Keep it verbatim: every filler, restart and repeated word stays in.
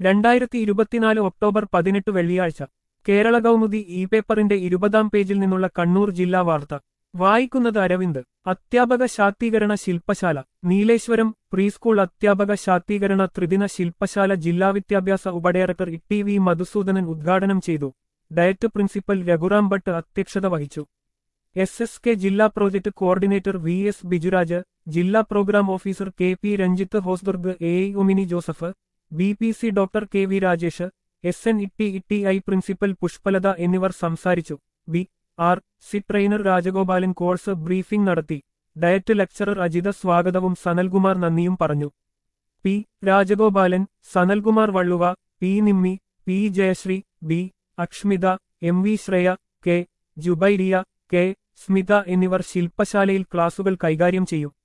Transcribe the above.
രണ്ടായിരത്തി ഇരുപത്തിനാല് ഒക്ടോബർ പതിനെട്ട് വെള്ളിയാഴ്ച കേരള കൗമുദി ഇ പേപ്പറിന്റെ ഇരുപതാം പേജിൽ നിന്നുള്ള കണ്ണൂർ ജില്ലാ വാർത്ത വായിക്കുന്നത് അരവിന്ദ്. അധ്യാപക ശാക്തീകരണ ശില്പശാല നീലേശ്വരം. പ്രീസ്കൂൾ അധ്യാപക ശാക്തീകരണ ത്രിദിന ശില്പശാല ജില്ലാ വിദ്യാഭ്യാസ ഉപഡയറക്ടർ ടി വി മധുസൂദനൻ ഉദ്ഘാടനം ചെയ്തു. ഡയറ്റ് പ്രിൻസിപ്പൽ രഘുറാം ഭട്ട് അധ്യക്ഷത വഹിച്ചു. എസ് എസ് കെ ജില്ലാ project coordinator V S Bijuraj, ജില്ലാ programme officer K P Ranjith, Hosdurg A I Umini Joseph, B P C doctor K V Rajesh, S N E T I principal Pushpalatha എന്നിവർ സംസാരിച്ചു. V R C trainer Rajagopalan course briefing നടത്തി. Diet lecturer Ajitha സ്വാഗതവും സനൽകുമാർ നന്ദിയും പറഞ്ഞു. P Rajagopalan, Sanalkumar Valluva, P Nimmi, P Jayasree, B Akshmitha, M V Shreya, K Jubairiya, K Smitha എന്നിവർ ശില്പശാലയിൽ ക്ലാസുകൾ കൈകാര്യം ചെയ്യും.